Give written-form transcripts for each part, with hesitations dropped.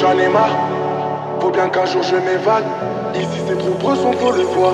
J'en ai marre, faut bien qu'un jour je m'évade. Ici c'est trop bresson, faut le voir.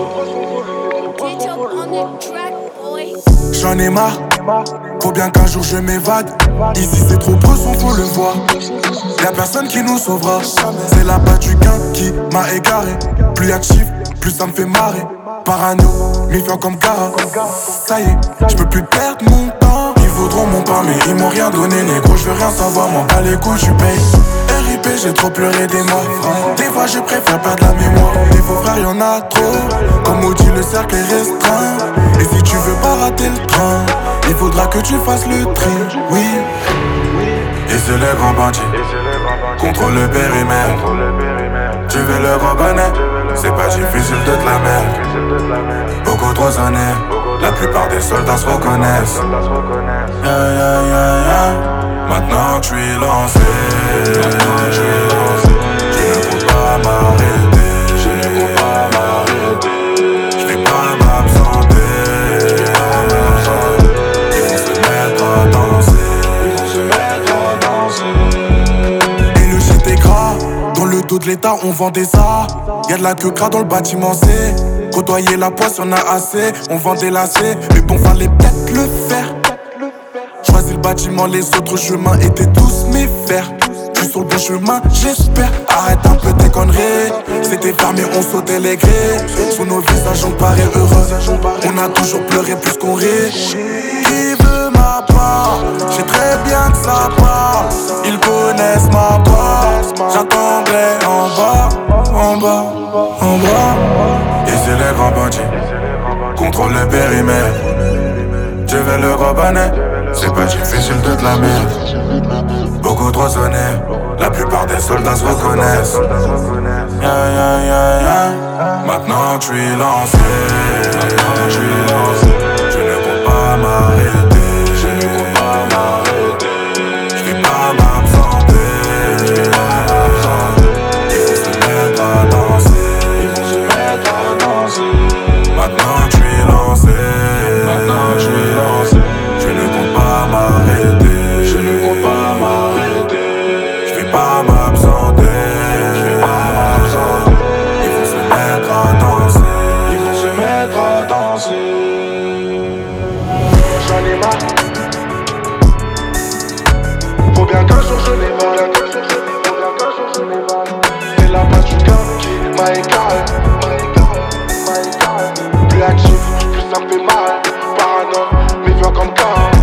J'en ai marre, faut bien qu'un jour je m'évade. Ici c'est trop bresson, faut le voir. Y'a personne qui nous sauvera. C'est la bas du gain qui m'a égaré. Plus actif, plus ça me fait marrer. Parano, méfiant comme Cara. Ça y est, j'peux plus perdre mon temps. Ils voudront mon pain mais ils m'ont rien donné. Négro, j'veux rien savoir, m'en bats les couilles, j'paye. RIP, j'ai trop pleuré des mois. Des fois je préfère perdre la mémoire. Des faux frères y'en a trop. Comme on dit, le cercle est restreint. Et si tu veux pas rater le train, il faudra que tu fasses le tri, oui. Et c'est les grands bandits contrôle le périmètre. Tu veux le reconnaître, c'est pas difficile de te la mettre. Beaucoup trop années, la plupart des soldats se reconnaissent. Maintenant que je suis lancé, je ne peux pas m'arrêter. Je vais pas m'absenter. Ils vont se mettre à danser. Et le shit est gras. Dans le dos de l'état on vendait ça. Y'a de la queue gras dans le bâtiment C. Côtoyer la poisse y'en a assez. On vend des lacets, mais bon fallait peut-être le faire. Choisis le bâtiment, les autres chemins étaient tous mes fers. Je suis sur le bon chemin, j'espère. Arrête un peu tes conneries. C'était fermé, on sautait les grilles. Sur nos visages on paraît heureux. On a toujours pleuré plus qu'on rit. Qui veut ma part? J'ai très bien que ça part. Ils connaissent ma part. J'attendrai en bas, en bas, en bas. Et c'est les grands bandits contrôle le périmètre. Tu veux le reconnaître, c'est pas difficile de te la mettre. Beaucoup trop sonné, la plupart des soldats se reconnaissent. Maintenant que je suis lancé, je ne peux pas m'arrêter. Je vais pas m'absenter. Ils vont se mettre à danser. Maintenant que je suis lancé, je ne compte pas m'arrêter. Je vais pas m'absenter. Ils vont se mettre à danser. J'en ai marre. Faut bien qu'un jour je m'évade. C'est la base du gain qui m'a égaré. Plus actif, plus ça me fait mal. Parano, méfiant comme Cara.